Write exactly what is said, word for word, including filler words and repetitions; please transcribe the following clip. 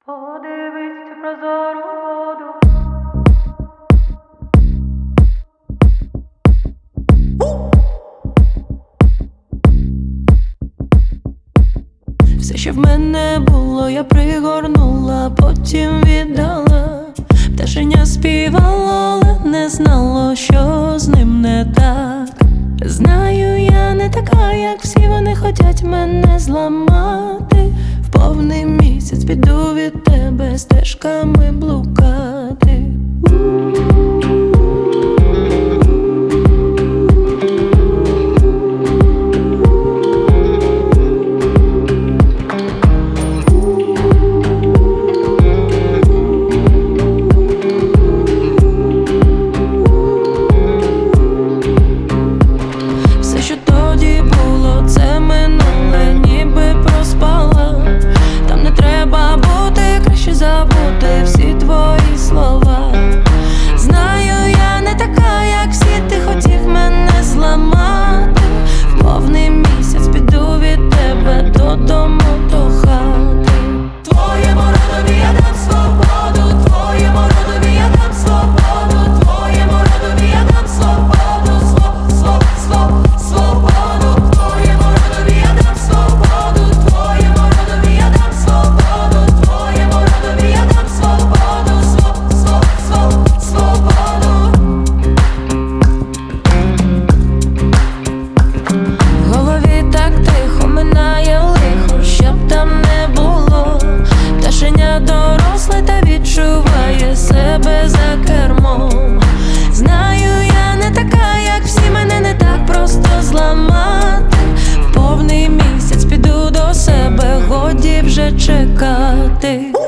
Подивись цю прозору воду. Все, що в мене було, я пригорнула, потім віддала. Пташеня співало, але не знало, що з ним не так. Знаю, я не така, як всі, вони хотять мене зламати. В повний місяць піду від тебе стежками блукати. Забути всі твої слова. Знаю, я не така, як всі, ти хотів мене зламати. В повний місяць піду від тебе додому, до хати. Твоєму родові я дам свободу, твоєму родові я дам свободу, твоєму родові я дам свободу, сво, сво, сво, свободу, твоєму родові я дам свободу, твоєму родові я дам свободу, твоєму родові я дам свободу, сво, сво, сво, свободу. В голові так тихо минає лихо, щоб там не було. Пташеня доросле та відчуває себе за кермом. Знаю, я не така, як всі, мене не так просто зламати. В повний місяць піду до себе, годі вже чекати.